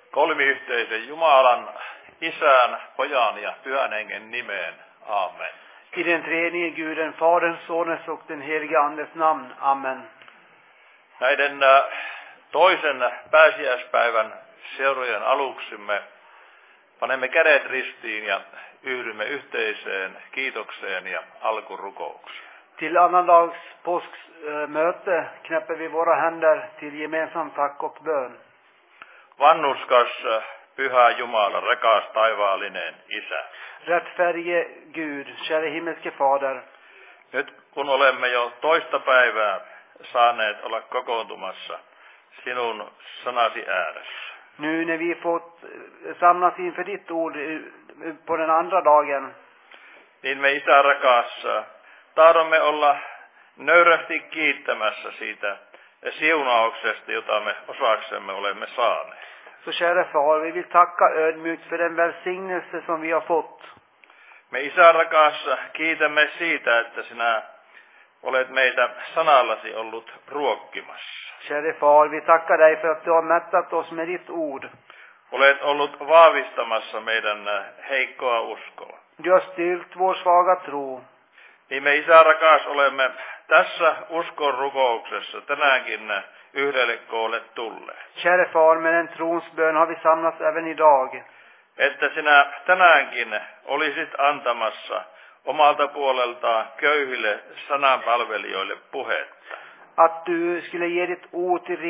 Kolmiyhteisen Jumalan, Isän, Pojan ja Pyhän Hengen nimeen. Amen. I den treenige Guden, Faderns, Sonens och den helige Andes namn. Amen. Näiden toisen pääsiäispäivän seurojen aluksi me panemme kädet ristiin ja yhdymme yhteiseen kiitokseen ja alkurukoukseen. Till annandags påskmöte knäpper vi våra händer till gemensam tack och bön. Vannuskas, Pyhä Jumala, rakas taivaallinen Isä. Rättfärdige Gud, käre himmelske Fader. Nyt kun olemme jo toista päivää saaneet olla kokoontumassa sinun sanasi ääressä. Nu när vi fått samlas inför ditt ord på den andra dagen. Niin me, Isä rakas, tahdomme olla nöyrästi kiittämässä siitä siunauksesta, jota me osaksemme olemme saaneet. Så kära far, vi vill tacka ödmjukt för den välsignelse som vi har fått. Me, Isä rakas, kiitämme siitä, että sinä olet meitä sanallasi ollut ruokkimassa. Kära far, vi tackar dig för att du har mättat oss med ditt ord. Olet ollut vahvistamassa meidän heikkoa uskoa. Du har styrkt vår svaga tro. Niin me, Isä rakas, olemme tässä uskon rukouksessa tänäänkin yhdelle koolle tulleet. Kära far, med en trons bön har vi samlats även idag. Että sinä tänäänkin olisit antamassa omalta puoleltaan köyhille sananpalvelijoille puhetta. Att du skulle ge ditt ord till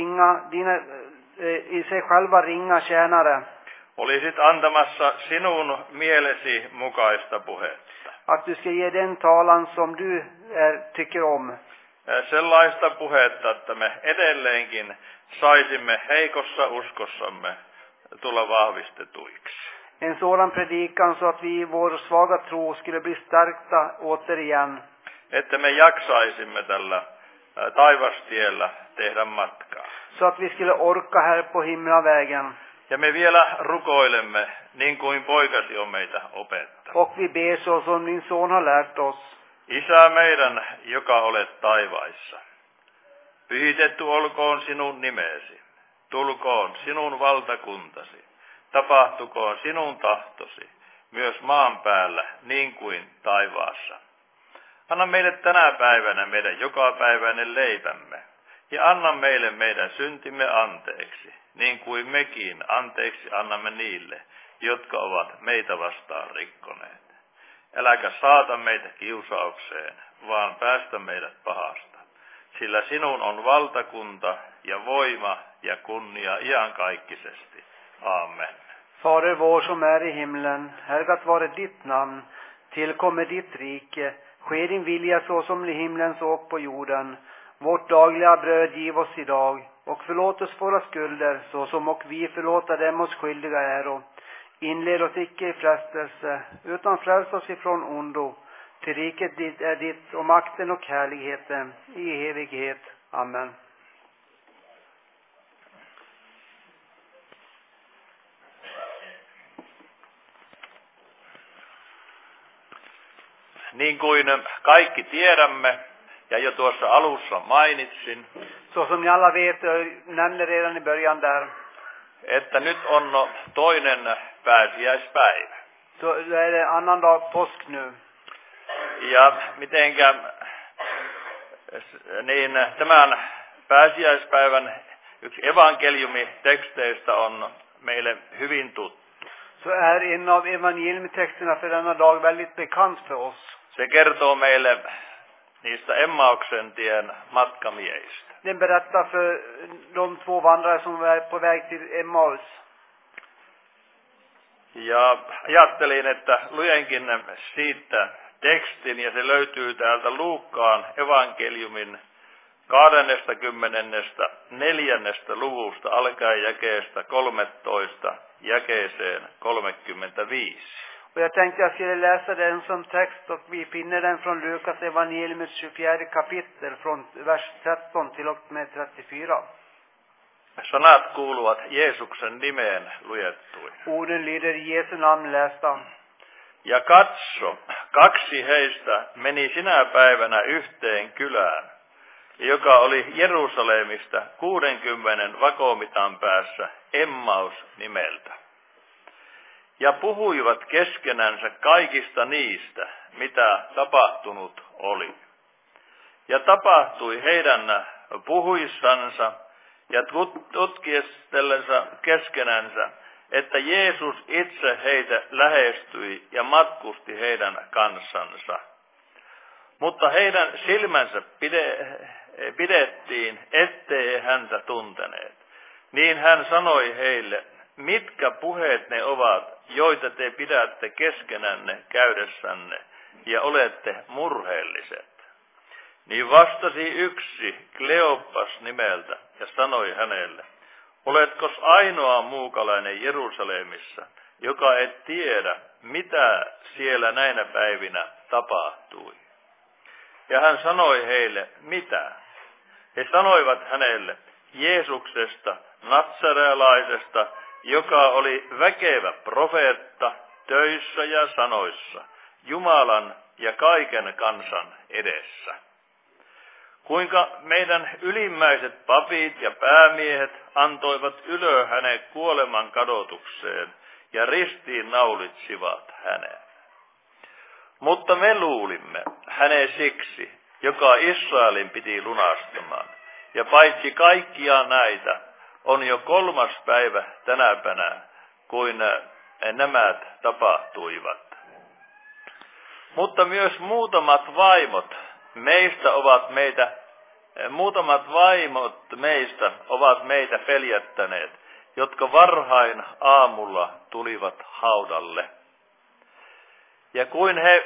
i sig själva ringa tjänare. Olisit antamassa sinun mielesi mukaista puhetta. Att du ska ge den talan som du tycker om. Sellaista puhetta, että me edelleenkin saisimme heikossa uskossamme tulla vahvistetuiksi. En sådan predikan så att vi i vår svaga tro skulle bli stärkta återigen. Että me jaksaisimme tällä taivastiellä tehdä matkaa. Så att vi skulle orka här på himlavägen. Ja me vielä rukoilemme niin kuin poikasi on meitä opettanut. Och vi ber så som din son har lärt oss. Isä meidän, joka olet taivaissa. Pyhitetty olkoon sinun nimesi. Tulkoon sinun valtakuntasi. Tapahtukoon sinun tahtosi, myös maan päällä niin kuin taivaassa. Anna meille tänä päivänä meidän jokapäiväinen leipämme. Ja anna meille meidän syntimme anteeksi, niin kuin mekin anteeksi annamme niille, jotka ovat meitä vastaan rikkoneet. Äläkä saata meitä kiusaukseen, vaan päästä meidät pahasta. Sillä sinun on valtakunta ja voima ja kunnia iankaikkisesti. Amen. Fader vår som är i himlen, helgat vare ditt namn, tillkommer ditt rike, ske din vilja så som i himlen så på jorden. Vårt dagliga bröd giv oss idag, och förlåt oss våra skulder, så som och vi förlåta dem oss skyldiga äro. Inled oss icke i frestelse, utan fräls oss ifrån ondo. Till riket dit är ditt, och makten och härligheten i evighet. Amen. Niin kuin kaikki tiedämme, ja jo tuossa alussa mainitsin, Så som ni alla vet, nämnde redan i början där. Että nyt on toinen pääsiäispäivä. Så är det annan dag påsk nu. Ja mitenkä niin tämän pääsiäispäivän yksi evankeliumiteksteistä on meille hyvin tuttu. Så är en av evangelietexterna för denna dag väldigt bekant för oss. Se kertoo meille niistä Emmauksen tien matkamiehistä. Den berättar för de två vandrare som var på väg till Emmaus. Ja ajattelin, että luenkin siitä tekstin, ja se löytyy täältä Luukkaan evankeliumin 24. luvusta alkaen jakeesta 13 jakeeseen 35. Och jag tänkte jag skulle läsa den som text, och vi finner den från Lukas evangeliums 24 kapitel från vers 13 till och med 34. Sanat kuuluvat Jeesuksen nimeen luettuin. Orden lyder i Jesu namn lästa. Ja katso, 2 heistä meni sinä päivänä yhteen kylään, joka oli Jerusalemista 60 vakomitan päässä Emmaus nimeltä. Ja puhuivat keskenänsä kaikista niistä, mitä tapahtunut oli. Ja tapahtui heidän puhuissansa ja tutkistellensa keskenänsä, että Jeesus itse heitä lähestyi ja matkusti heidän kanssansa. Mutta heidän silmänsä pidettiin, ettei häntä tunteneet. Niin hän sanoi heille, mitkä puheet ne ovat, joita te pidätte keskenänne käydessänne ja olette murheelliset. Niin vastasi yksi Kleopas nimeltä ja sanoi hänelle, oletkos ainoa muukalainen Jerusalemissa, joka et tiedä, mitä siellä näinä päivinä tapahtui? Ja hän sanoi heille, mitä? He sanoivat hänelle, Jeesuksesta, natsarealaisesta, joka oli väkevä profeetta töissä ja sanoissa, Jumalan ja kaiken kansan edessä. Kuinka meidän ylimmäiset papit ja päämiehet antoivat ylö hänen kuoleman kadotukseen ja ristiin naulitsivat hänen. Mutta me luulimme hänen siksi, joka Israelin piti lunastamaan. Ja paitsi kaikkia näitä, on jo 3. päivä tänäpänä, kuin nämä tapahtuivat. Mutta myös muutamat vaimot meistä ovat meitä peljättäneet, jotka varhain aamulla tulivat haudalle. Ja kuin he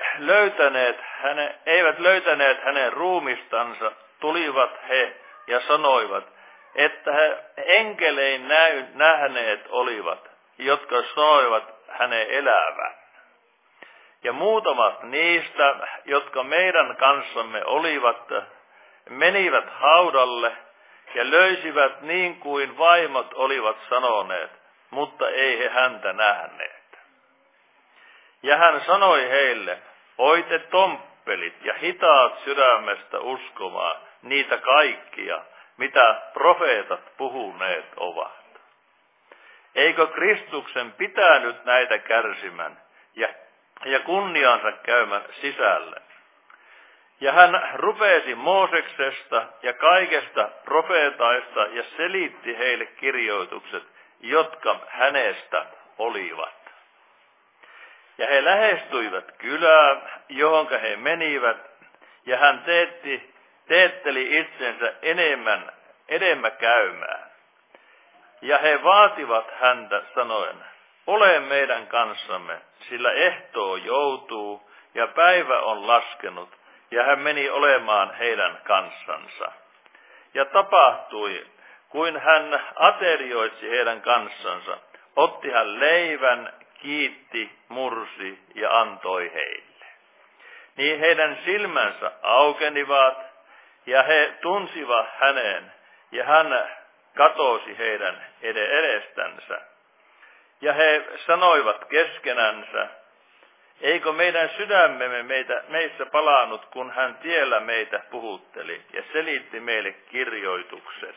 eivät löytäneet hänen ruumistansa, tulivat he ja sanoivat, että he enkelein nähneet olivat, jotka sanoivat hänen elävän. Ja muutamat niistä, jotka meidän kanssamme olivat, menivät haudalle ja löysivät niin kuin vaimot olivat sanoneet, mutta ei he häntä nähneet. Ja hän sanoi heille, oi te tomppelit ja hitaat sydämestä uskomaan niitä kaikkia, mitä profeetat puhuneet ovat. Eikö Kristuksen pitänyt näitä kärsimän ja kunniansa käymän sisälle? Ja hän rupesi Mooseksesta ja kaikesta profeetaista ja selitti heille kirjoitukset, jotka hänestä olivat. Ja he lähestyivät kylää, johonka he menivät, ja hän teetteli itsensä enemmän käymään. Ja he vaativat häntä sanoen, ole meidän kanssamme, sillä ehtoo joutuu ja päivä on laskenut, ja hän meni olemaan heidän kanssansa. Ja tapahtui, kuin hän aterioitsi heidän kanssansa, otti hän leivän, kiitti, mursi ja antoi heille. Niin heidän silmänsä aukenivat, ja he tunsivat hänen, ja hän katosi heidän edestänsä. Ja he sanoivat keskenänsä, eikö meidän sydämemme meissä palannut, kun hän tiellä meitä puhutteli ja selitti meille kirjoitukset.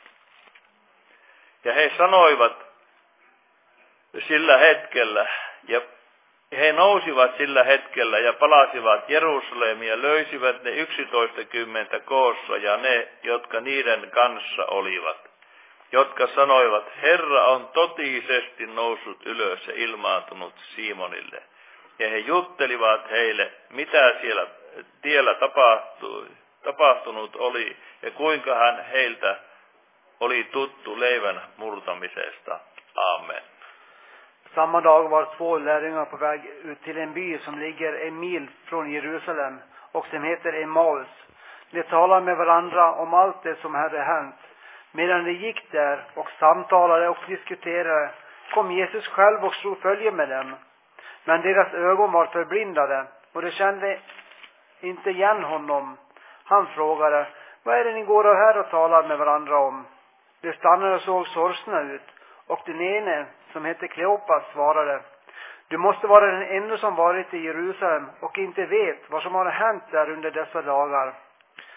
Ja he sanoivat sillä hetkellä, ja he nousivat sillä hetkellä ja palasivat Jerusalemiin ja löysivät ne 11 koossa ja ne, jotka niiden kanssa olivat, jotka sanoivat, Herra on totisesti noussut ylös ja ilmaantunut Simonille. Ja he juttelivat heille, mitä siellä tiellä tapahtunut oli ja kuinka hän heiltä oli tuttu leivän murtamisesta. Amen. Samma dag var 2 lärjungar på väg ut till en by som ligger 1 mil från Jerusalem och som heter Emmaus. De talade med varandra om allt det som hade hänt. Medan de gick där och samtalade och diskuterade kom Jesus själv och slog följe med dem. Men deras ögon var förblindade och de kände inte igen honom. Han frågade, vad är det ni går här och talar med varandra om? De stannade och såg sorgsna ut. Och den ene, som hette Kleopas, svarade, du måste vara den enda som varit i Jerusalem och inte vet vad som har hänt där under dessa dagar.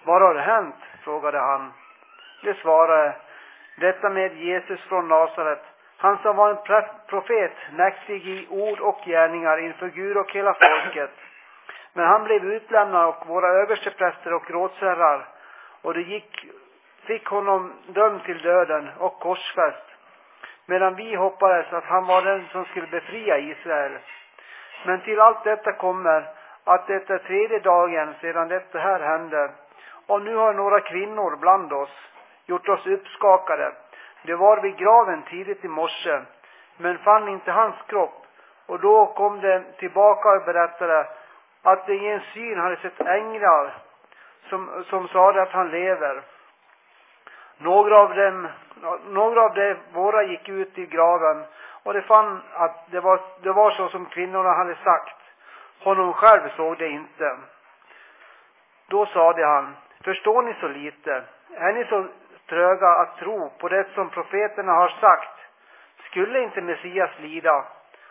Vad har hänt? Frågade han. Det svarade: detta med Jesus från Nasaret, han som var en profet, mäktig i ord och gärningar inför Gud och hela folket. Men han blev utlämnad av våra överstepräster och rådsherrar, och det fick honom dömd till döden och korsfäst, medan vi hoppades att han var den som skulle befria Israel. Men till allt detta kommer att det är 3:e dagen sedan detta här hände, och nu har några kvinnor bland oss gjort oss uppskakade. Det var vid graven tidigt i morse, men fann inte hans kropp, och då kom de tillbaka och berättade att de i en syn hade sett änglar som sa att han lever. Några av de våra gick ut i graven, och de fann att det var så som kvinnorna hade sagt. Honom själv såg det inte. Då sade han: förstår ni så lite? Är ni så tröga att tro på det som profeterna har sagt? Skulle inte Messias lida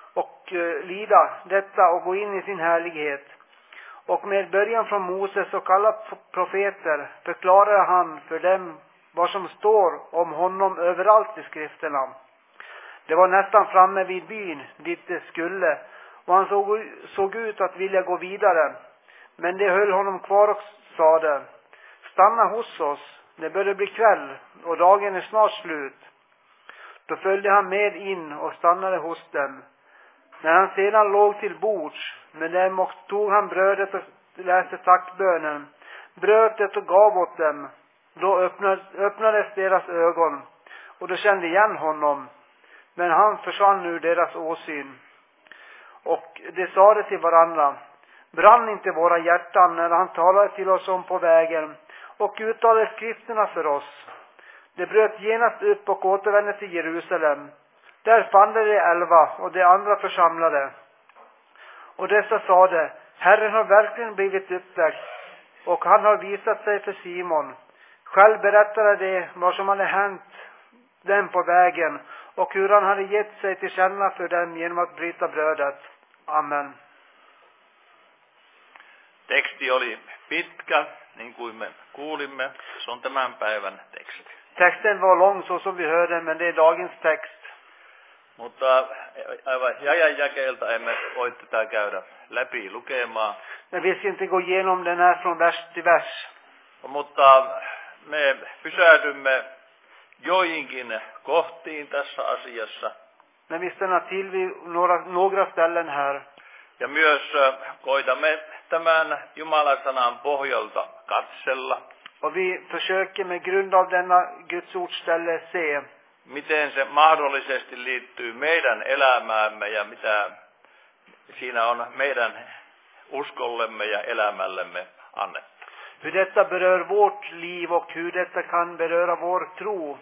detta och gå in i sin härlighet? Och med början från Moses och alla profeter förklarar han för dem vad som står om honom överallt i skrifterna. Det var nästan framme vid byn dit det skulle, och han såg ut att vilja gå vidare. Men det höll honom kvar och sade: stanna hos oss, det börjar bli kväll och dagen är snart slut. Då följde han med in och stannade hos dem. När han sedan låg till bords med dem och tog han brödet och läste tackbönen, bröt det och gav åt dem. Då öppnades deras ögon, och de kände igen honom, men han försvann ur deras åsyn. Och de sade till varandra: brann inte våra hjärtan när han talade till oss om på vägen och uttalade skrifterna för oss? De bröt genast upp och återvände till Jerusalem. Där fann de 11 och de andra församlade. Och dessa sade: Herren har verkligen blivit uppväckt, och han har visat sig för Simon. Själv berättade de vad som hade hänt dem på vägen och hur han hade gett sig till känna för dem genom att bryta brödet. Amen. Teksti oli pitkä, niin kuin me kuulimme. Se on tämän päivän teksti. Texten var lång så som vi hörde, men det är dagens text. Mutta aivan jajan jakeelta emme voi tätä käydä läpi lukemaan. Men vi ska inte gå igenom den här från vers till vers. Mutta me pysähdymme joihinkin kohtiin tässä asiassa. Men vi stannar till vid några ställen här. Ja myös koitamme tämän Jumalan sanan pohjalta katsella. Och vi försöker med grund av denna Guds ordställe se miten se mahdollisesti liittyy meidän elämäämme ja mitä siinä on meidän uskollemme ja elämällemme annettu. Hur detta berör vårt liv och hur detta kan beröra vår tro.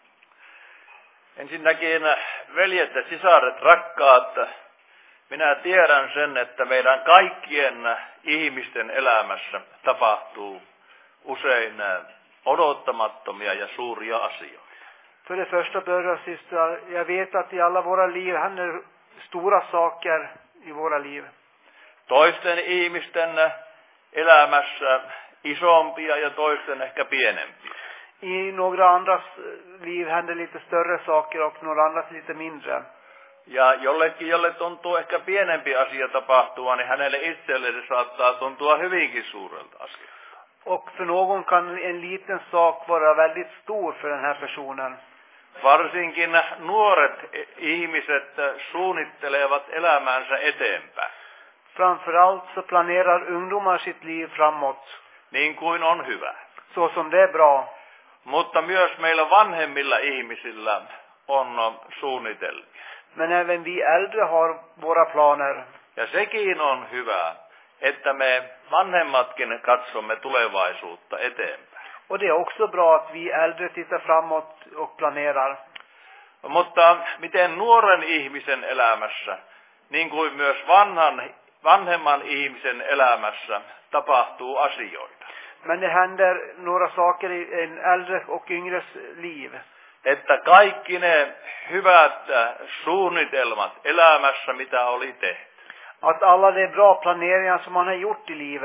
Ensinnäkin veljet ja sisaret, rakkaat, minä tiedän sen, että meidän kaikkien ihmisten elämässä tapahtuu usein odottamattomia ja suuria asioita. För det första, bröder och systrar, jag vet att i alla våra liv händer stora saker i våra liv. Toisten ihmisten elämässä isompia ja toisten ehkä pienempiä. I några andras liv händer lite större saker och några andras lite mindre. Ja jollekin, jolle tuntuu ehkä pienempi asia tapahtua, niin hänelle itselleen saattaa tuntua hyvinkin suurelta asialta. Och för någon kan en liten sak vara väldigt stor för den här personen. Varsinkin nuoret ihmiset suunnittelevat elämäänsä eteenpäin. Framförallt så planerar ungdomar sitt liv framåt. Niin kuin on hyvä. Så som det är bra. Mutta myös meillä vanhemmilla ihmisillä on suunnitelmia. Men även vi äldre har våra planer. Ja sekin on hyvä, että me vanhemmatkin katsomme tulevaisuutta eteenpäin. Och det är också bra att vi äldre tittar framåt och planerar. Mutta miten nuoren ihmisen elämässä, niin kuin myös vanhemman ihmisen elämässä tapahtuu asioita. Men det händer några saker i en äldre och yngres liv. Että kaikki ne hyvät suunnitelmat elämässä, mitä oli tehty. Att alla de bra planeringar som man har gjort i livet.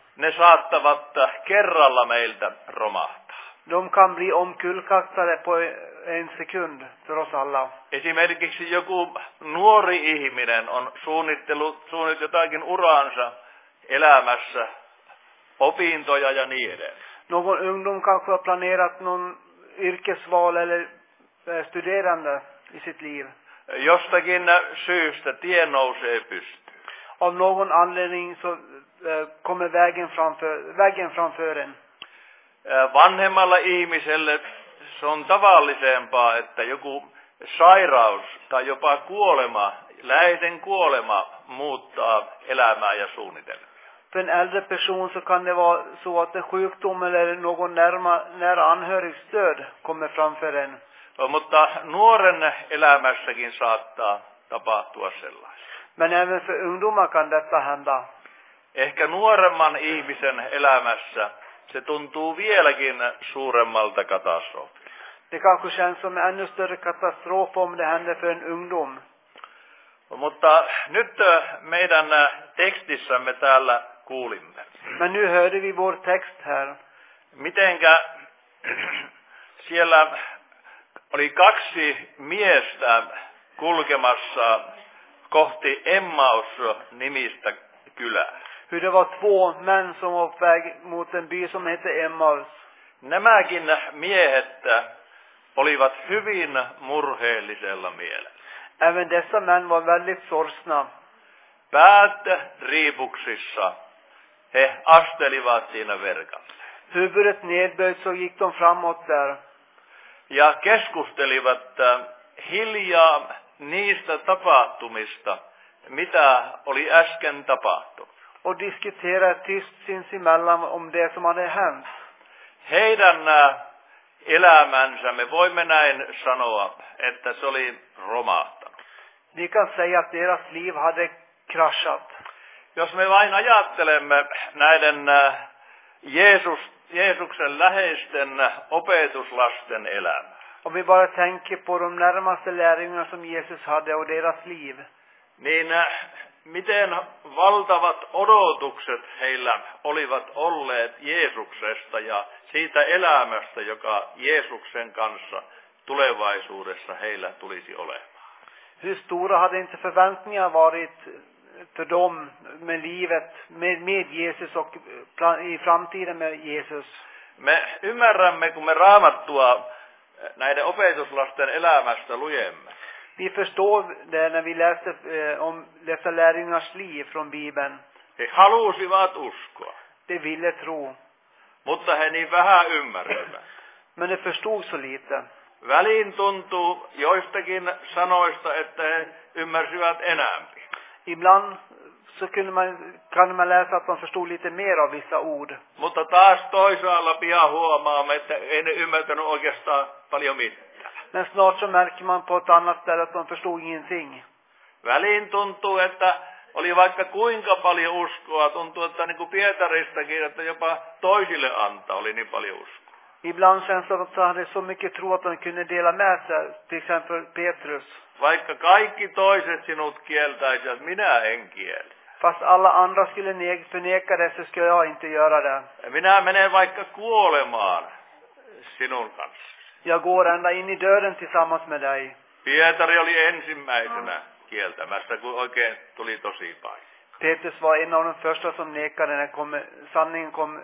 ne saattavat kerralla meiltä romahtaa. De kan bli omkullkastade på en sekund för oss alla. Esimerkiksi joku nuori ihminen on suunnitellut jotakin uraansa elämässä, opintoja ja niin edelleen. Någon ungdom kanske har planerat någon yrkesval eller studerande i sitt liv. Jostakin syystä tie nousee pystyyn. Av någon anledning så kommer vägen framför en. Vanhemmalla ihmiselle se on tavallisempaa, että joku sairaus tai jopa kuolema, läheisen kuolema muuttaa elämää ja suunnitelmia. För en äldre person så kan det vara så att en sjukdom eller någon nära anhörigs död kommer framför en. Mutta nuoren elämässäkin saattaa tapahtua sellaista. Men även för ungdomar kan detta hända. Ehkä nuoremman ihmisen elämässä se tuntuu vieläkin suuremmalta katastrofilta. Det kanske känns som en ännu större katastrof om det händer för en ungdom. Mutta nyt meidän tekstissämme täällä kuulimme. Men nu hörde vi vår text här. Mitenkä siellä oli 2 miestä kulkemassa kohti Emmaus-nimistä kylää. Hur det var 2 män som var på väg mot en by som hette Emmaus. Nämäkin miehet olivat hyvin murheellisella mielellä. Även dessa män var väldigt sorgsna. Päät riipuksissa he astelivat siinä verkalla. Huvudet nedböjt så gick de framåt där. Ja keskustelivat hiljaa niistä tapahtumista, mitä oli äsken tapahtunut. Och diskuterade tyst sinsemellan om det som hade hänt. Heidän elämänsä, me voimme näin sanoa, että se oli romahtanut. Vi kan säga att deras liv hade kraschat. Jos me vain ajattelemme näiden Jeesuksen läheisten opetuslasten elämää. Om vi bara tänker på de närmaste lärjungarna som Jesus hade och deras liv. Niin miten valtavat odotukset heillä olivat olleet Jeesuksesta ja siitä elämästä, joka Jeesuksen kanssa tulevaisuudessa heillä tulisi olemaan. Hur stora hade inte förväntningar varit för dem med livet med Jesus och i framtiden med Jesus. Me ymmärrämme, kun me Raamattua näiden opetuslasten elämästä lujemme. Vi förstår det när vi läser om dessa lärjungars liv från Bibeln. He halusivat uskoa. De ville tro. Mutta he niin vähän ymmärsivät. Men de förstod så lite. Väliin tuntuu joistakin sanoista, että he ymmärsivät enemmän. Ibland så kan man läsa att de förstod lite mer av vissa ord. Mutta taas toisaalla pian huomaamme, että ei ne ymmärtänyt oikeastaan paljon mitään. Men snart så märker man på ett annat ställe att de förstod ingenting. Väliin tuntuu, että oli vaikka kuinka paljon uskoa. Tuntuu, että niin kuin Pietaristakin, että jopa toisille antaa oli niin paljon uskoa. Ibland känns det att de hade så mycket tro att de kunde dela med sig. Till exempel Petrus. Vaikka kaikki toiset sinut kieltäisivät, minä en kieltä. Fast alla andra skulle förneka det så skulle jag inte göra det. Minä menen vaikka kuolemaan sinun kanssa. Jag går ända in i döden tillsammans med dig. Pietari oli ensimmäisenä kieltämässä, kun oikein tuli tosi paikka. Petrus var en av de första som nekade när sanningen kom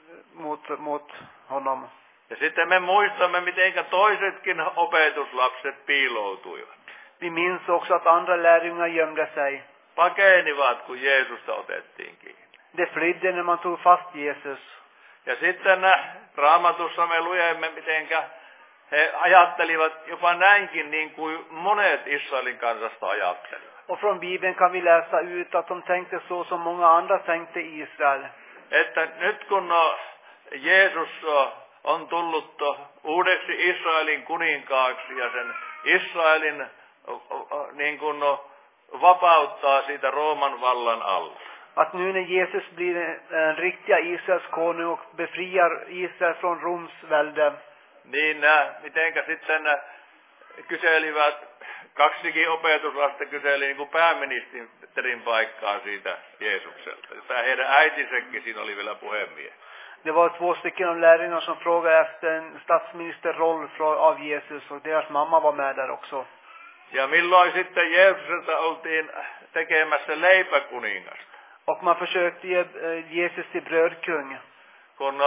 mot honom. Ja sitten me muistamme, miten toisetkin opetuslapset piiloutuivat. Vi minns också att andra lärjungar gömde sig. Pakenivat, kun Jeesusta otettiin kiinni. De flydde när man tog fast Jesus. Ja sitten Raamatussa me lujemme, mitenkä he ajattelivat jopa näinkin, niin kuin monet Israelin kansasta ajattelivat. Och från Bibeln kan vi läsa ut att de tänkte så som många andra tänkte i Israel. Että nyt kun Jeesus on tullut uudeksi Israelin kuninkaaksi ja sen Israelin niin kuin vapauttaa siitä Rooman vallan alla. Att nu när Jesus blir en riktiga Israels konung och befriar Israel från Roms välde. Niin mitenkä sitten kyselivät, kaksikin opetuslasta kyseli niin kuin pääministerin paikkaa siitä Jeesukselta. Tämä heidän äitinsäkin siinä oli vielä puhemies. Det var 2 stycken av lärjungarna som frågade efter en statsministerroll av Jesus och deras mamma var med där också. Ja milloin sitten Jeesukselta oltiin tekemässä leipäkuningasta? Och man försökte ge Jesus till brödkung. Kun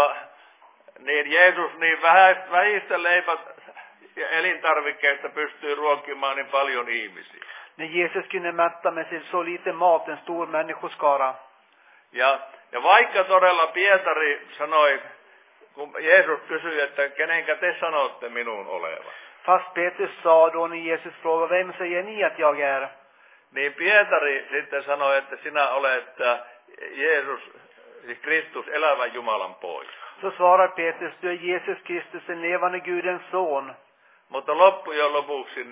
niin Jeesus niin vähistä leipät ja elintarvikkeista pystyy ruokkimaan niin paljon ihmisiä. När Jesus kunde mätta med sin så lite mat en stor människoskara. Ja vaikka todella Pietari sanoi, kun Jeesus kysyi, että kenenkä te sanotte minun olevan. Fast Petrus sa då när Jesus frågade, vem säger ni att jag är? Niin Pietari sitten sanoi, että sinä olet Jeesus, siis Kristus, elävän Jumalan poika. Så svarar Petrus, du är Jesus Kristus, den levande Gudens son. Mutta loppujen lopuksi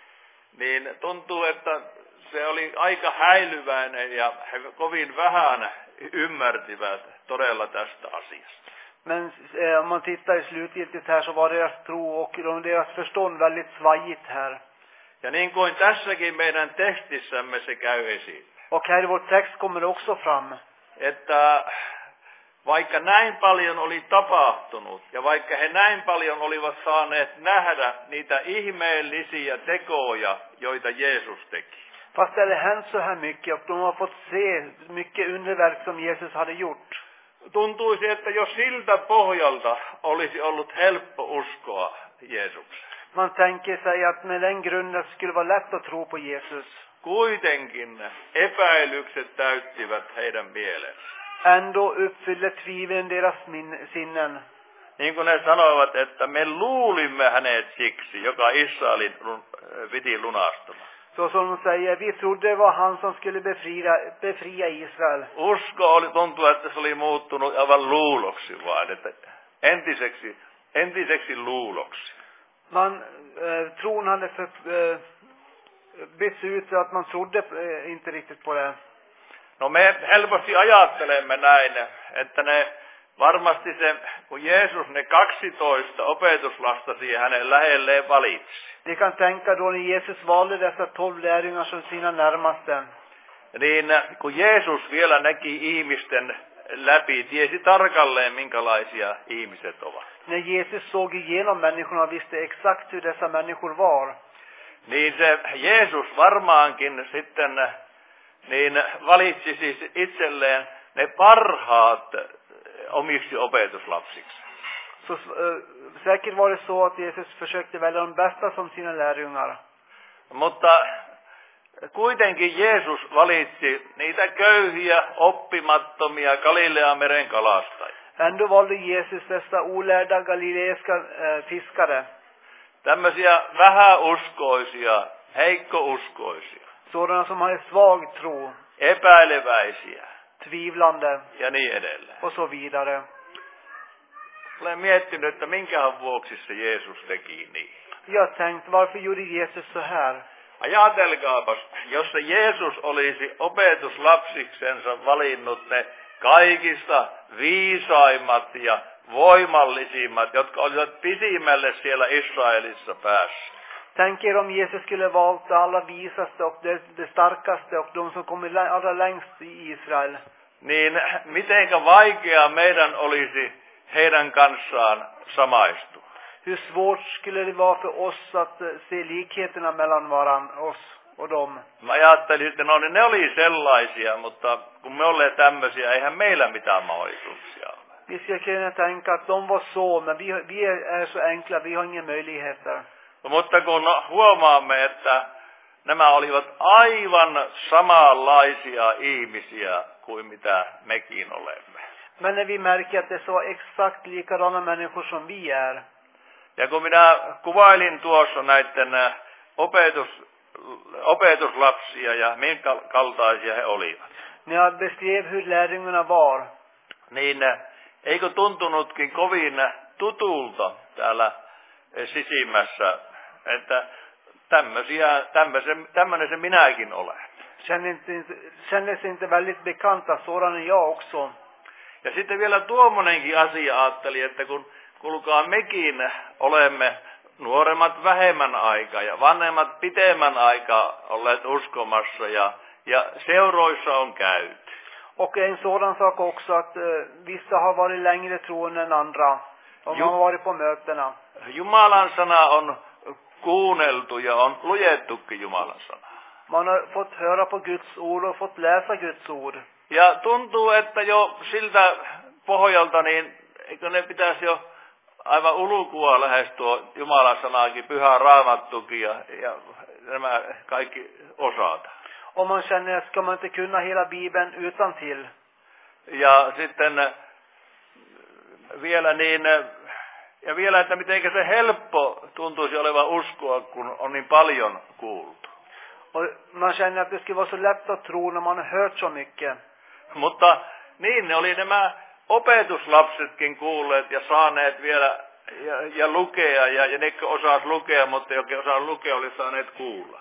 niin tuntuu, että se oli aika häilyväinen ja he kovin vähän ymmärtivät todella tästä asiasta. Men om man tittar i slutgiltigt här så var deras tro och deras förstånd väldigt svajigt här. Ja niin kuin tässäkin meidän tekstissämme se käy esiin. Och här i vår text kommer det också fram. Että vaikka näin paljon oli tapahtunut ja vaikka he näin paljon olivat saaneet nähdä niitä ihmeellisiä tekoja, joita Jeesus teki. Fast det hade hänt så här mycket och de har fått se mycket underverk som Jesus hade gjort. Tuntuisi, että jos siltä pohjalta olisi ollut helppo uskoa Jeesukseen. Man tänker sig att med den grunden skulle vara lätt att tro på Jesus. Kuitenkin epäilykset täyttivät heidän mielensä. Ändå uppfyller tviveln deras sinnen. Niin kuin ne sanoivat, että me luulimme hänet siksi, joka Israelin piti lunastamaan. Så som de säger, vi trodde det var han som skulle befria Israel. Usko tuntuu, että se oli muuttunut aivan luuloksi vaan, että entiseksi luuloksi. Tron hade bytts ut så att man trodde inte riktigt på det. No me helposti ajattelemme näin, että ne varmasti kun Jeesus ne 12 opetuslasta siihen hänen lähelleen valitsi. Vi kan tänka då när Jesus valde dessa 12 lärjungar som sina närmaste. Niin kun Jeesus vielä näki ihmisten läpi, tiesi tarkalleen minkälaisia ihmiset ovat. När Jesus såg igenom människorna visste exakt hur dessa människor var. Niin se Jeesus varmaankin sitten niin valitsi siis itselleen ne parhaat omiksi opetuslapsiksi. Så säkert var det så att Jesus försökte välja de bästa som sina lärjungar. Mutta kuitenkin Jeesus valitsi niitä köyhiä, oppimattomia Galileameren kalastajia. Ändå valde Jesus dessa olärda galileiska fiskare. Tämmöisiä vähäuskoisia, heikkouskoisia. Sådana som har svag tro. Epäileväisiä. Tvivlande. Ja niin edelleen. Och så vidare. Olen miettinyt, että minkähän vuoksi se Jeesus teki niin. Jag tänkte, varför gjorde Jesus så här? Ajatelkaapas, jos se Jeesus olisi opetuslapsiksensa valinnut ne kaikista viisaimmat ja voimallisimmat, jotka olivat pisimmälle siellä Israelissa päässä. Tänk er om Jesus skulle valt alla visaste och det starkaste och de som kommer allra längst i Israel. Niin mitenkä vaikea meidän olisi heidän kanssaan samaistua. Hur svårt skulle det vara för oss att se likheterna mellan oss och dem? Mä ajattelin, että ne oli sellaisia, mutta kun me olemme tämmöisiä, eihän meillä mitään mahdollisuuksia ole. Vi ska kunna tänka att de var så, men vi är så enkla, vi har inga möjligheter. Mutta kun huomaamme, että nämä olivat aivan samanlaisia ihmisiä kuin mitä mekin olemme. Men när vi märker att det är så exakt likadana människor som vi är. Ja kun minä kuvailin tuossa näiden opetuslapsia ja minkä kaltaisia he olivat. När jag beskrev hur lärjungarna var. Niin eikö tuntunutkin kovin tutulta täällä sisimmässä, että tämmöinen se minäkin olen. Kändes inte väldigt bekanta, sådan är jag också. Ja sitten vielä tuommoinenkin asia ajattelin, että kun kuulkaa mekin olemme nuoremmat vähemmän aikaa ja vanhemmat pitemmän aikaa olleet uskomassa ja seuroissa on käyty. Och en sådan sak också att vissa har varit längre troende än andra. Och man har varit på mötena. Jumalan sana on kuunneltu ja on luettukin Jumalan sana. Man har fått höra på Guds ord och fått läsa Guds ord. Ja tuntuu, että jo siltä pohjalta, niin eikö ne pitäisi jo aivan ulkua lähestyä Jumalan sanaakin, Pyhä Raamattukin ja nämä kaikki osata. Om man känner att ska man inte kunna hela Bibeln utan till. Ja sitten vielä vielä, että miten se helppo tuntuisi olevan uskoa, kun on niin paljon kuultu. Och man känner att det skulle vara så lätt att tro när man har hört så mycket. Mutta niin ne oli nämä opetuslapsetkin kuulleet ja saaneet vielä ja lukea ja ne osas lukea, mutta jokin osaa lukea oli saaneet kuulla.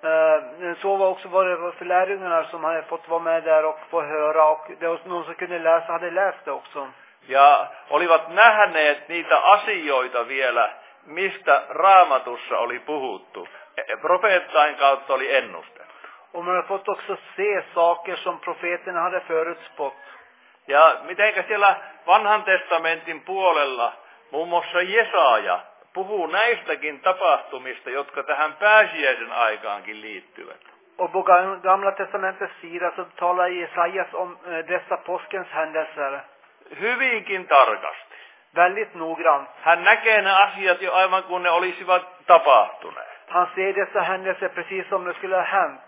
Så var också var det för lärjungarna som hade fått vara med där och få höra, och det var någon som kunde läsa hade läst det också. Ja olivat nähneet niitä asioita vielä, mistä Raamatussa oli puhuttu. Profeettain kautta oli ennustettu. Och man har fått också se saker som profeterna hade förutspått. Ja mitenkä siellä Vanhan testamentin puolella muun muassa Jesaja puhuu näistäkin tapahtumista, jotka tähän pääsiäisen aikaankin liittyvät. Och på Gamla testamentets sida så talar Jesajas om dessa påskens händelser. Hyvinkin tarkasti. Väldigt noggrant. Hän näkee ne asiat jo aivan kuin ne olisivat tapahtuneet. Han ser dessa händelser precis som det skulle ha hänt.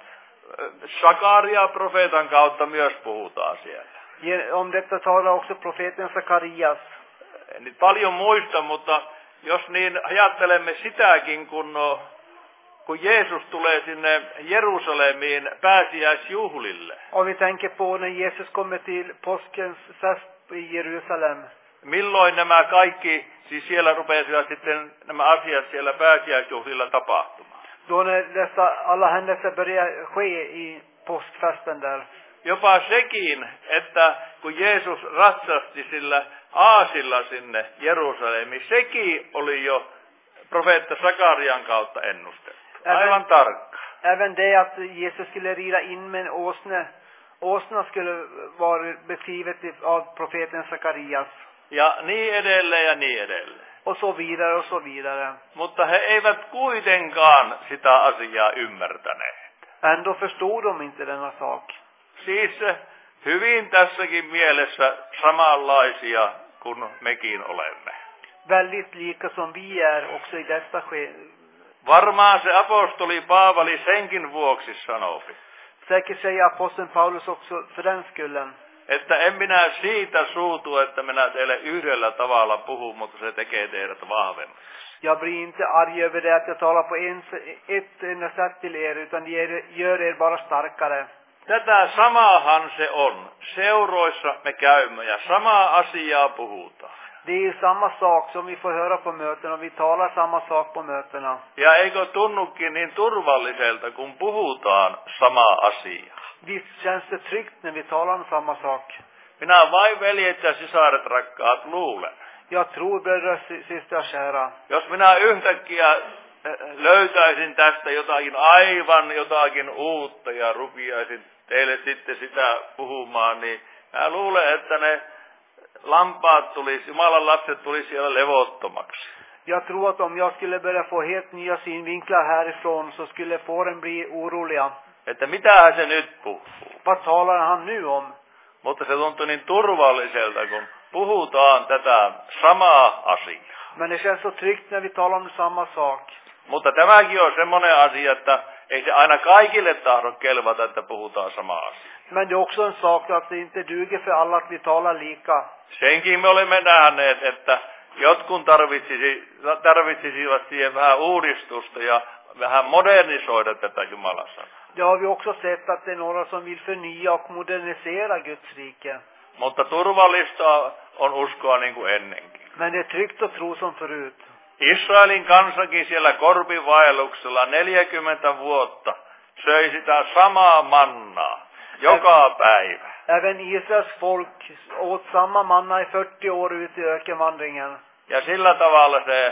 Sakaria profeetan kautta myös puhutaan siellä. Om detta talar också profeten Sakarias. En nyt paljon muista, mutta jos niin ajattelemme sitäkin, kun Jeesus tulee sinne Jerusalemiin pääsiäisjuhlille. Om vi tänker på när Jesus kommer till påskens fest i Jerusalem. Milloin nämä kaikki, siis siellä rupesivat sitten nämä asiat siellä pääsiäisjuhlilla tapahtumaan. Då när dessa alla händelser börjar ske i påskfesten där. Jopa sekin, että kun Jeesus ratsasti sillä aasilla sinne Jerusalemiin, sekin oli jo profeetta Sakarian kautta ennustettu. Aivan tarkka. Även det att Jesus skulle rida in med en åsne. Åsna skulle vara beskrivet av profeten Sakarias. Ja niin edelleen ja niin edelleen. Och så vidare och så vidare. Mutta he eivät kuitenkaan sitä asiaa ymmärtäneet. Ändå förstod de inte denna sak. Siis hyvin tässäkin mielessä samanlaisia kuin mekin olemme. Väldigt lika som vi är också i detta Varmaan se apostoli Paavali senkin vuoksi sanoi. Säkert säger aposteln Paulus också för den skullen. Että en minä siitä suutu, että minä teille yhdellä tavalla puhun, mutta se tekee teidät vahvemmin. Jag blir inte arg över det att jag talar på ett enda sätt till er, utan gör er bara starkare. Tätä samaahan se on. Seuroissa me käymme ja samaa asiaa puhutaan. Det är ju samma sak som vi får höra på mötena, och vi talar samma sak på mötena. Ja eikö tunnukin niin turvalliselta, kun puhutaan samaa asiaa? Visst känns det tryggt när vi talar om samma sak. Minä vain veljet ja sisaret rakkaat luulen. Jag tror, bröder och systrar kära. Jos minä yhtäkkiä löytäisin tästä jotakin uutta ja rupiaisin teille sitten sitä puhumaan, niin mä luulen, että ne lampaat tulisi, Jumalan lapset tulisi siellä levottomaksi. Jag tror att om jag skulle börja få helt nya synvinklar härifrån, så skulle fåren bli oroliga. Että mitähän se nyt puhuu? Vad talar han nu om? Mutta se tuntuu niin turvalliselta, kun puhutaan tätä samaa asiaa. Men det känns så tryggt när vi talar om samma sak. Mutta tämäkin on semmoinen asia, että ei se aina kaikille tahdo kelvata, että puhutaan samaa asiaa. Men det är också en sak att det inte duger för alla att vi talar lika. Senkin me olemme nähneet, että jotkut tarvitsisivat siihen vähän uudistusta ja vähän modernisoida tätä Jumalan sanaa. Det har vi också sett att det är några som vill förnya och modernisera Guds rike. Mutta turvallista on uskoa niin kuin ennenkin. Men det är tryggt att tro som förut. Israelin kansakin siellä korpivaelluksella 40 vuotta söi sitä samaa mannaa joka päivä. Även Israels folk åt samma manna i 40 år ut i ökenvandringen. Ja sillä tavalla se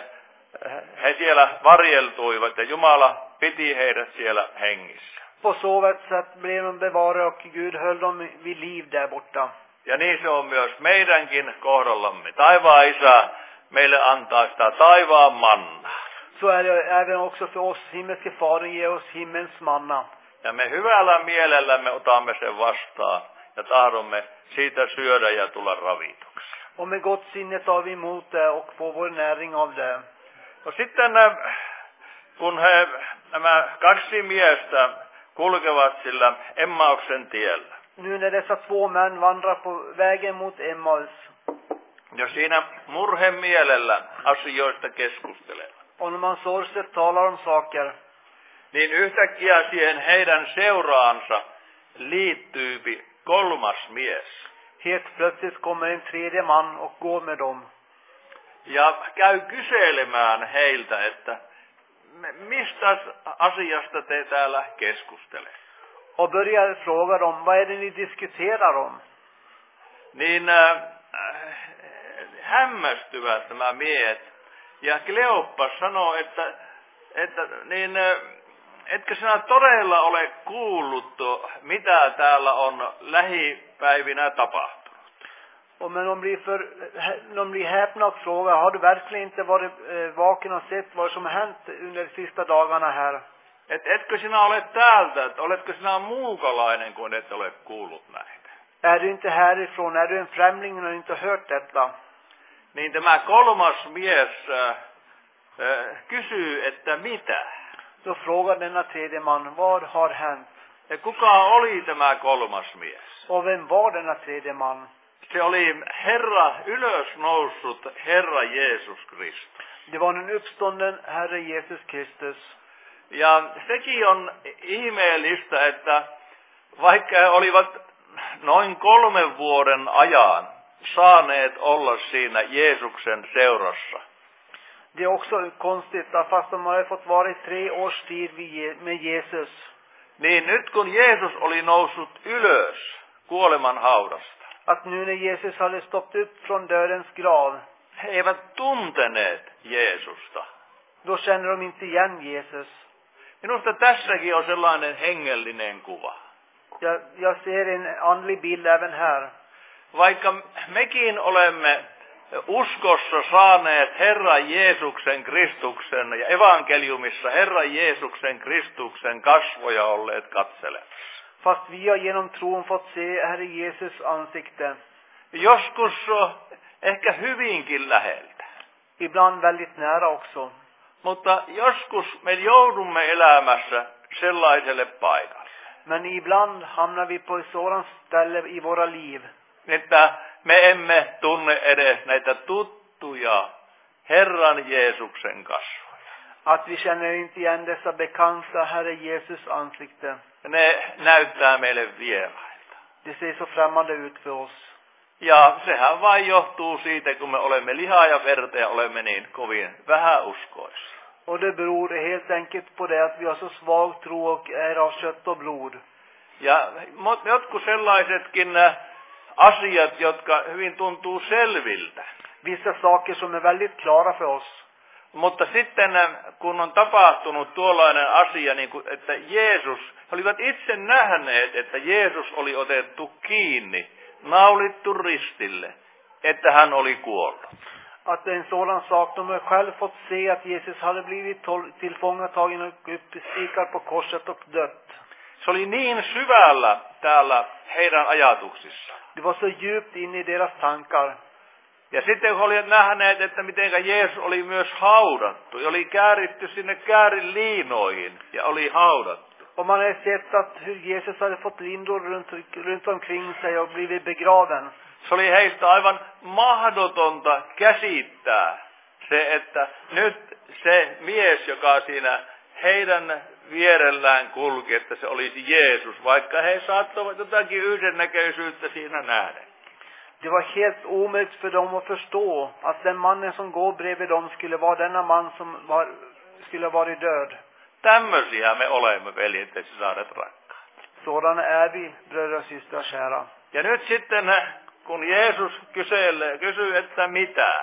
he siellä varjeltuivat ja Jumala piti heidät siellä hengissä. På så sätt blev de bevarade och Gud höll dem vid liv där borta. Ja niin se on myös meidänkin kohdallamme. Taivaan Isä meille antaa sitä taivaan mannaa. Så är det även också för oss. Himmelske Fadern ger oss himmels manna. Ja me hyvällä mielellämme otamme sen vastaan ja tahdomme siitä syödä ja tulla ravituksi. Och med gott sinne tar vi emot det och får vår näring av det. No sitten kun nämä kaksi miestä kulkevat sillä Emmauksen tiellä. Nu när dessa två män vandrar på vägen mot Emmaus. Ja siinä murhemielellä asioista keskustelevat. Och när man sorgset talar om saker. Niin yhtäkkiä siihen heidän seuraansa liittyy kolmas mies. Helt plötsligt kommer en tredje man och går med dem. Ja käy kyselemään heiltä, että mistä asiasta te täällä keskustelette. Och börjar fråga dem, vad är det ni diskuterar om? Niin hämmästyvät nämä miehet. Ja Kleoppas sanoo, että niin, etkö sinä todella ole kuullut, mitä täällä on lähipäivinä tapahtunut? Och men de blir häpna och frågar, har du verkligen inte varit vaken och sett vad som har hänt under de sista dagarna här? Etkö sinä ole täältä, että oletko sinä muukalainen, kun et ole kuullut näitä? Är du inte härifrån? Är du en främling och inte hört detta? Niin tämä kolmas mies kysyy, että mitä? Då frågar denna tredje man, vad har hänt? Ja kuka oli tämä kolmas mies? Och vem var denna tredje man? Se oli Herra, ylösnoussut Herra Jeesus Kristus. Det var den uppstånden Herre Jesus Kristus. Ja sekin on ihmeellistä, että vaikka he olivat noin 3 vuoden ajan saaneet olla siinä Jeesuksen seurassa. Det är också konstigt att fast de har fått vara i 3 års tid med Jesus. Niin nyt kun Jeesus oli noussut ylös kuoleman haudasta. Att nu när Jesus hade stått upp från dödens grav. He eivät tunteneet Jeesusta. Då känner de inte igen Jesus. Minusta tässäkin on sellainen hengellinen kuva. Jag ser en andlig bild även här. Vaikka mekin olemme uskossa saaneet Herra Jeesuksen Kristuksen ja evankeliumissa Herra Jeesuksen Kristuksen kasvoja olleet katselemassa. Fast vi har genom tron fått se Herre Jesus ansikte. Joskus ehkä hyvinkin läheltä. Ibland väldigt nära också. Mutta joskus me joudumme elämässä sellaiselle paikalle. Men ibland hamnar vi på ett sådant ställe i våra liv. Että me emme tunne edes näitä tuttuja Herran Jeesuksen kasvoja. Att vi känner inte igen dessa bekanta Herre Jesus ansikte. Ne näyttää meille vierailta. Det ser så främmande ut för oss. Ja sehän vain johtuu siitä, kun me olemme lihaa ja verta ja olemme niin kovin vähäuskoisia. Och det beror helt enkelt på det att vi har så svag tro och är av kött och blod. Ja jotkut sellaisetkin asiat, jotka hyvin tuntuu selviltä. Vissa saker som är väldigt klara för oss. Mutta sitten kun on tapahtunut tuollainen asia, niin kuin, että Jeesus, he olivat itse nähneet, että Jeesus oli otettu kiinni, naulittu ristille, että hän oli kuollut. Att en sådan sak, de har själv fått se att Jesus hade blivit tillfångatagen och uppspikad på korset och dött. Se oli niin syvällä täällä heidän ajatuksissaan. Det var så djupt in i deras tankar. Ja sitten kun olivat nähneet, että miten Jeesus oli myös haudattu, ja oli kääritty sinne käärin liinoihin, ja oli haudattu. Och man har sett att hur Jesus hade fått lindor runt omkring sig och blivit begraven. Se oli heistä aivan mahdotonta käsittää se, että nyt se mies, joka siinä heidän vierellään kulki, että se olisi Jeesus, vaikka he saattoivat jotakin yhdennäköisyyttä siinä nähdä. Det var helt omöjligt för dem att förstå att den mannen som går bredvid dem skulle vara denna man som skulle vara död. Tämmöisiä me olemme, veljet ja sisaret rakkaat. Sådana är vi, bröder och systrar kära. Ja nyt sitten, kun Jeesus kysyy, että mitä,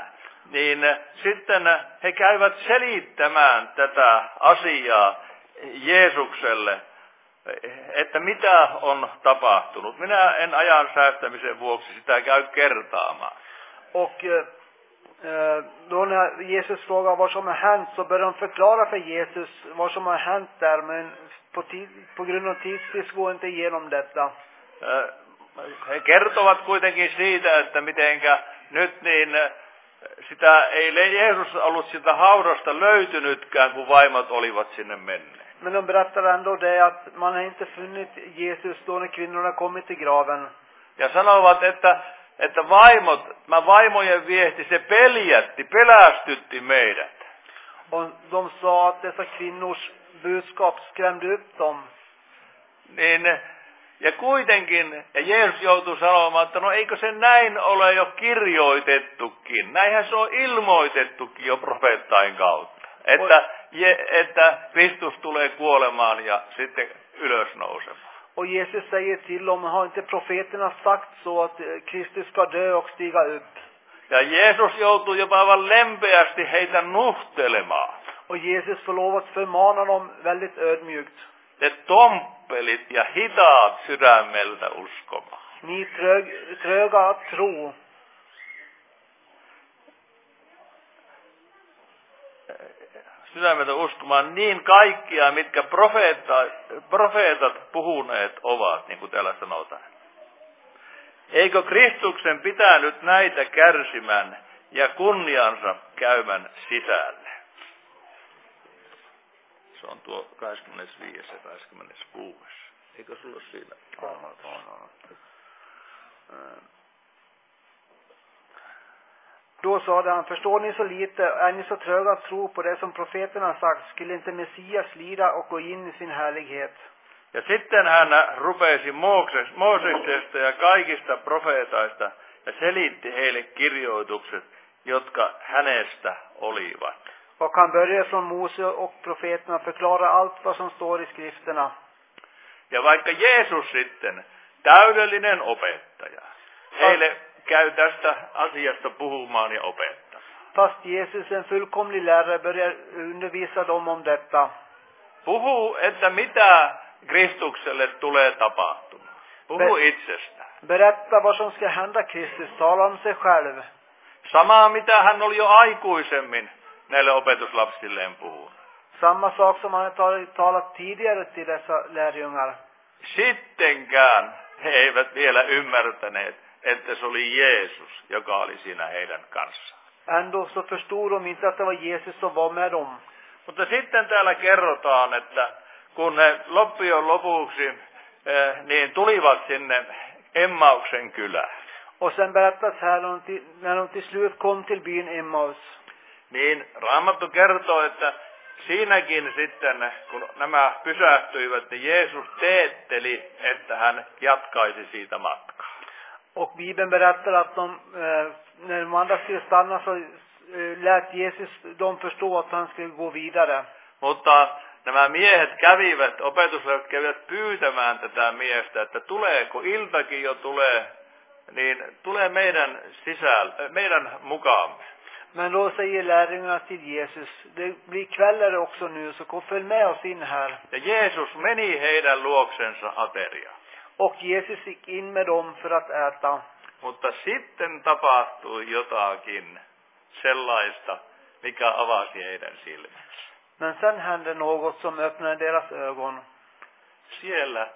niin sitten he käyvät selittämään tätä asiaa Jeesukselle, että mitä on tapahtunut. Minä en ajan säästämisen vuoksi sitä käy kertaamaan. Och då när Jesus frågar vad som har hänt så bör de förklara för Jesus vad som har hänt där. Men på grund av tidsbrist går inte igenom detta. He kertovat kuitenkin siitä, että mitenkä nyt niin sitä ei Jeesus ollut sitä haudasta löytynytkään, kun vaimot olivat sinne menneet. Men de berättar ändå det att man har inte funnit Jesus då när kvinnorna kommit till graven. Ja sanovat, että vaimojen viesti, se pelästytti meidät. Och de sa att dessa kvinnors budskap skrämde upp dem. Niin, ja kuitenkin, ja Jeesus joutui sanomaan, että no eikö se näin ole jo kirjoitettukin. Näinhän se on ilmoitettukin jo profeettain kautta. Että Kristus tulee kuolemaan ja sitten ylösnousemaan. Och Jesus säger till dem, har inte profeterna sagt så att Kristus ska dö och stiga upp? Ja Jeesus joutui jopa aivan lempeästi heitä nuhtelemaan. Och Jesus får lov att förmana dem väldigt ödmjukt. Te tomppelit ja hitaat sydämeltä uskomaan. Ni tröga att tro. Sydämeltä uskomaan niin kaikkia, mitkä profeetat puhuneet ovat, niin kuin täällä sanotaan. Eikö Kristuksen pitänyt näitä kärsimän ja kunniansa käymän sisälle? Se on tuo 25 ja 26. Eikö sulla siinä? Då sa han, förstår ni så lite, är ni så tröga att tro på det som profeterna sagt, skulle inte Messias lida och gå in i sin härlighet? Ja sitten hän rupesi Mooseksesta ja kaikista profeetaista ja selitti heille kirjoitukset, jotka hänestä olivat. Och han börjar från Mose och profeterna förklara allt vad som står i skrifterna. Ja vaikka Jeesus sitten, täydellinen opettaja, heille käy tästä asiasta puhumaan ja opettaa. Fast Jesus, en fullkomlig lärare, börjar undervisa dem om detta. Puhuu, että mitä Kristukselle tulee tapahtumaan. Puhu itsestään. Berätta vad som ska hända Kristus, tala om sig själv. Samaa mitä hän oli jo aikuisemmin näille opetuslapsilleen puhunut. Samma sak som han har talat tidigare till dessa lärjungar. Sittenkään he eivät vielä ymmärtäneet, että se oli Jeesus, joka oli siinä heidän kanssaan. Ändå så förstod de inte att det var Jesus som var med dem. Mutta sitten täällä kerrotaan, että kun he loppujen lopuksi niin tulivat sinne Emmauksen kylään. Och sen berättas här när de till slut kom till byn Emmaus. Niin Raamattu kertoo, että siinäkin sitten, kun nämä pysähtyivät, niin Jeesus teetteli, että hän jatkaisi siitä matkaa. Och Bibeln berättar att när de andra skulle stanna så lät Jesus dem förstå att han skulle gå vidare. Mutta nämä miehet opetuslapset kävivät pyytämään tätä miestä, että tuleeko, iltakin jo tulee, niin tulee meidän mukaamme. Men då säger lärjungarna till Jesus, det blir kvällar också nu, så följ med oss in här. Ja Jeesus meni heidän luoksensa ateriaan. Och Jesus gick in med dem för att äta. Mutta sitten tapahtui jotakin sellaista, mikä avasi heidän silmänsä. Men sen hände något som öppnade deras ögon. Siellä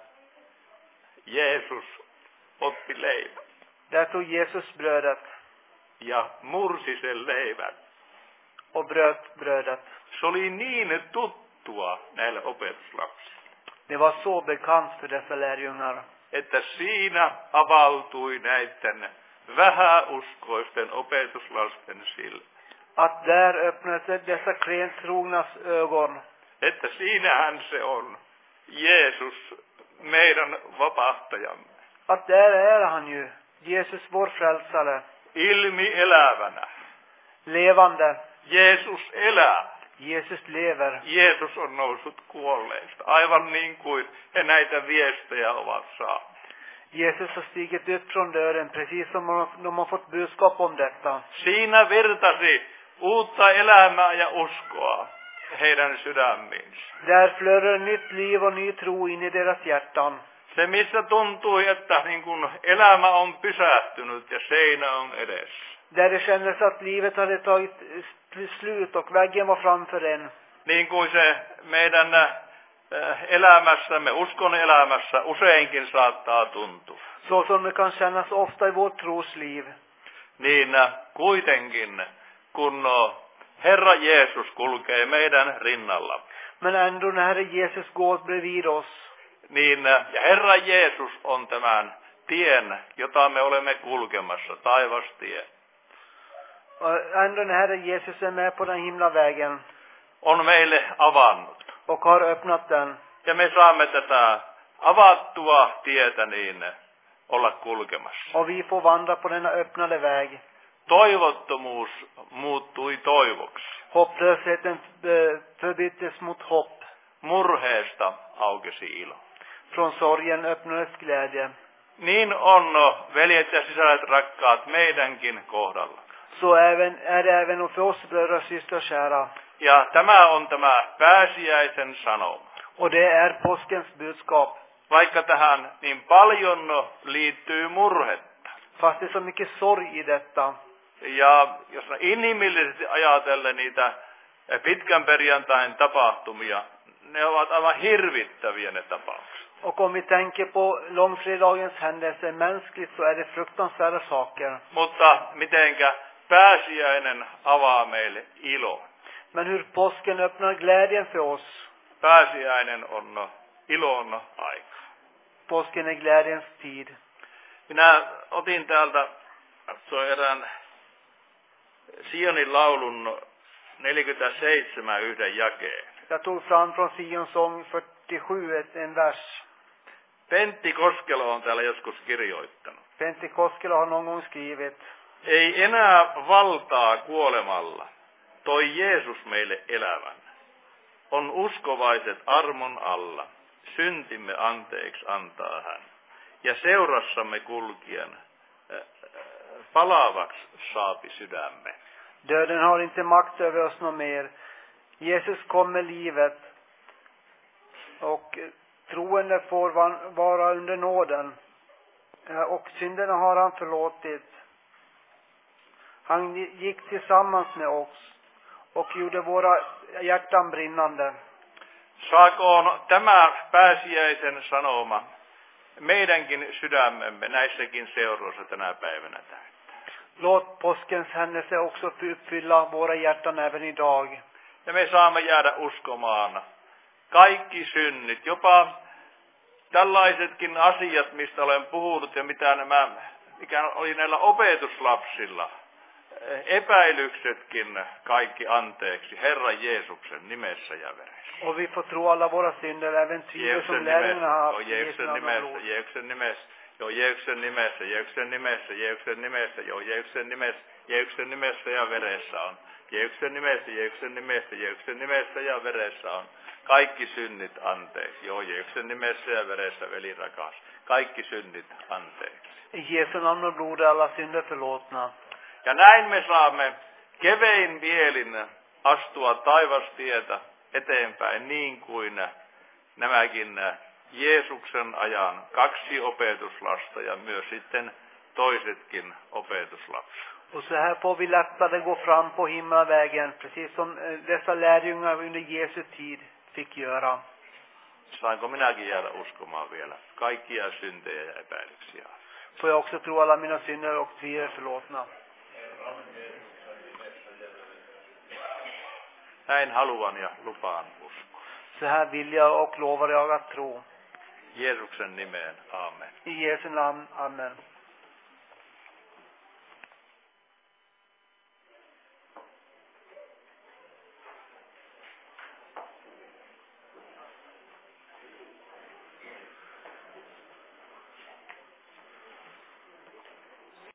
Jeesus otti leivän. Där tog Jesus brödet. Ja mursi sen leivän. Och bröt brödet. Se oli niin tuttua näille opetuslapsille. Det var så bekant för dessa lärjungar. Että siinä avautui näiden vähäuskoisten opetuslasten silmät. Att där öppnade dessa klentrognas ögon. Että siinähän se on Jeesus, meidän vapahtajamme. Att där är han ju, Jesus vår frälsare. Ilmi elävänä. Levande. Jeesus elää. Jesus lever. Jeesus on noussut kuolleista, aivan niin kuin he näitä viestejä ovat saaneet. Jesus har stigit upp från döden, precis som de har fått budskap om detta. Siinä virtasi uutta elämää ja uskoa heidän sydämiinsä. Där flödar nytt liv och ny tro in i deras hjärtan. Se, missä tuntui, että niin kuin elämä on pysähtynyt ja seinä on edessä. Där det kändes att livet hade tagit slut och väggen var framför en. Niin kuin se meidän elämässämme, uskon elämässä useinkin saattaa tuntua. Så som det kan kännas ofta i vårt trosliv. Niin kuitenkin, kun Herra Jeesus kulkee meidän rinnalla. Men ändå när Herre Jesus går bredvid oss. Niin, ja Herra Jeesus on tämän tien, jota me olemme kulkemassa, taivastie. Ändå när Herre Jesus är med på den himlavägen. On meille avannut. Och har öppnat den. Ja me saamme tätä avattua tietä niin olla kulkemassa. Och vi får vandra på denna öppnade väg. Toivottomuus muuttui toivoksi. Hopplösheten förbyttes mot hopp. Murheesta aukesi ilo. Från sorgen öppnades glädje. Niin on, veljet ja sisaret rakkaat, meidänkin kohdalla. Så är det även för oss bröder och systrar kära. Ja tämä on tämä pääsiäisen sanoma. Och det är påskens budskap. Vaikka tähän niin paljon liittyy murhetta. Fast det är så mycket sorg i detta. Ja jos inhimillisesti ajatellen niitä pitkän perjantain tapahtumia, ne ovat aivan hirvittäviä ne tapaukset. Och om vi tänker på långfredagens händelser mänskligt så är det fruktansvärda saker. Mutta mitenkä pääsiäinen avaa meille ilo. Men hur påsken öppnar glädjen för oss. Pääsiäinen on ilon aika. Påsken är glädjens tid. Minä otin täältä erään Sionin laulun 47 yhden jakeen. Jag tog fram från Sions sång 47 en vers. Pentti Koskelo on täällä joskus kirjoittanut. Pentti Koskelo har någon gång skrivit. Ei enää valtaa kuolemalla. Toi Jeesus meille elävän. On uskovaiset armon alla. Syntimme anteeksi antaa hän. Ja seurassamme kulkien palaavaksi saapi sydämme. Döden har inte makt över oss något mer. Jesus kom med livet. Och troende får vara under nåden. Och synderna har han förlåtit. Han gick tillsammans med oss. Och gjorde våra hjärtan brinnande. Saakoon tämä pääsiäisen sanoma meidänkin sydämemme näissäkin seuroissa tänä päivänä täyttää. Låt påskens händelse också uppfylla våra hjärtan även idag. Ja me saamme jäädä uskomaan kaikki synnit, jopa tällaisetkin asiat, mistä olen puhunut ja mikä oli näillä opetuslapsilla. Epäilyksetkin kaikki anteeksi Herran Jeesuksen nimessä ja veressä. Och vi får tro alla våra synder, även tvivel som lärjungarna har haft. Jeesuksen nimessä, Jeesuksen nimessä, Jeesuksen nimessä, Jeesuksen nimessä, Jeesuksen nimessä, Jeesuksen nimessä, Jeesuksen nimessä ja veressä on. Jeesuksen nimessä, Jeesuksen nimessä, Jeesuksen nimessä ja veressä on. Kaikki synnit anteeksi. Jeesuksen nimessä ja veressä, veli rakas. Kaikki synnit anteeksi. I Jesu namn och blod är alla synder förlåtna. Ja näin me saamme kevein mielin astua taivastietä eteenpäin niin kuin nämäkin Jeesuksen ajan 2 opetuslasta ja myös sitten toisetkin opetuslapset. Och så här får vi lättare gå fram på himlavägen, precis som dessa lärjungar under Jesu tid fick göra. Saanko minäkin jäädä uskomaan vielä kaikkia syntejä ja epäilyksiä? Får jag också tro alla mina synder och tvivel förlåtna. Näin haluan ja lupaan uskoa. Så här vill jag och lovar jag att tro. Jeesuksen nimeen, amen. I Jesu namn, amen.